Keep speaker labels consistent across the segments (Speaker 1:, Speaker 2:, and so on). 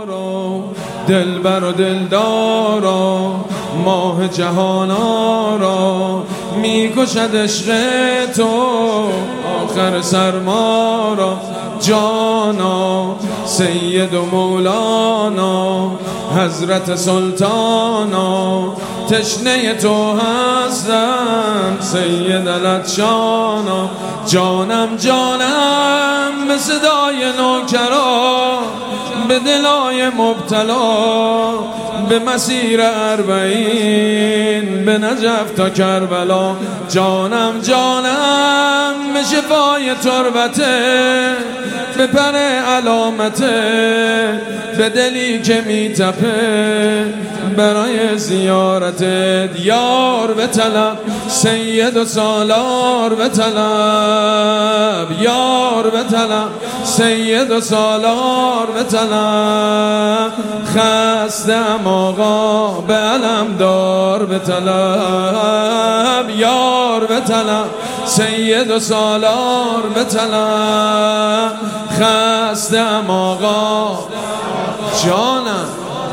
Speaker 1: دلبر و دلدارا ماه جهانا را میکشد عشق تو آخر سرما را. جانا سید و مولانا حضرت سلطانا تشنه تو هستم سید العطشانا. جانم جانم به صدای نوکرا به دلای مبتلا به مسیر 40 به نجف تا کربلا. جانم جانم به شفای تربته به پر علامته به دلی که میتپه برای زیارتت. یار به طلب سید و سالار به طلب یار به طلب سید و سالار به طلب. خستم آقا به علم دار به طلب یار به طلب سید و سالار به طلب. خستم آقا جانم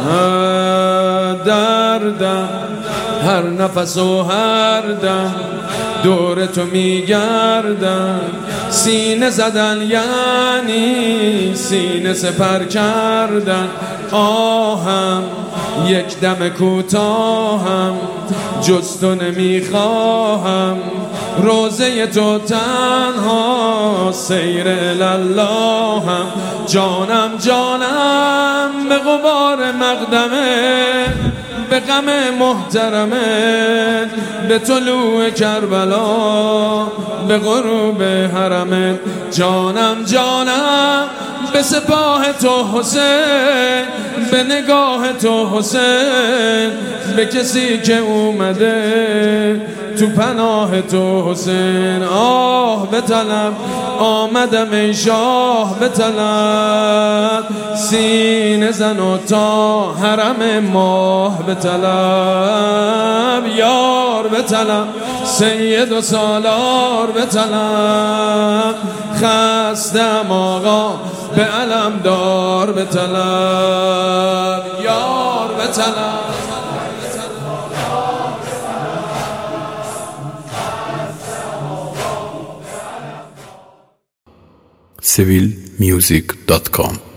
Speaker 1: دردم هر نفس و هر دم دور تو میگردم. سینه زدن یعنی سینه سپر کردن. آهم یک دم کوتاهم جز تو نمیخواهم. روزه تو تنها سیر اللهم. جانم جانم به غبار مقدمه به غم محترمه به طلوع کربلا به غروب حرمه. جانم جانم به سپاه تو حسین به نگاه تو حسین به کسی که اومده تو پناه تو حسین. آه به طلب آمدم ای شاه به طلب سینه زن و تا حرم ماه به طلب. یار به طلب سید و سالار به طلب. خستم آقا به علم دار به طلب یار به طلب.
Speaker 2: civilmusic.com